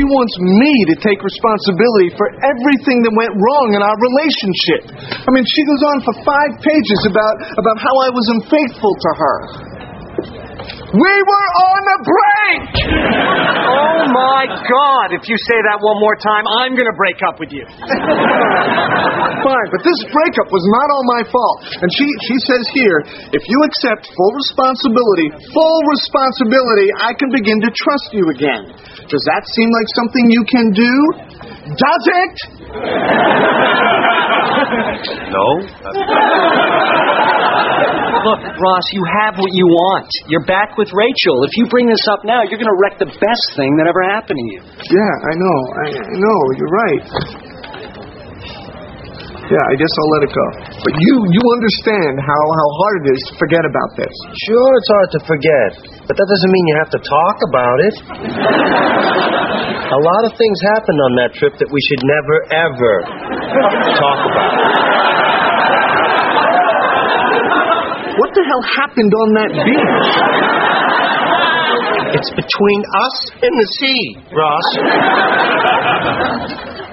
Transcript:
wants me to take responsibility for everything that went wrong in our relationship. I mean, she goes on for 5 pages about how I was unfaithful to her. We were on a break! Oh, my God. If you say that one more time, I'm going to break up with you. Fine, but this breakup was not all my fault. And she says here, if you accept full responsibility, I can begin to trust you again. Does that seem like something you can do? Does it? No. Look, Ross, you have what you want. You're back with Rachel. If you bring this up now, you're going to wreck the best thing that ever happened to you. Yeah, I know. You're right. Yeah, I guess I'll let it go. But you understand how hard it is to forget about this. Sure, it's hard to forget. But that doesn't mean you have to talk about it. A lot of things happened on that trip that we should never, ever talk about. What the hell happened on that beach? It's between us and the sea, Ross.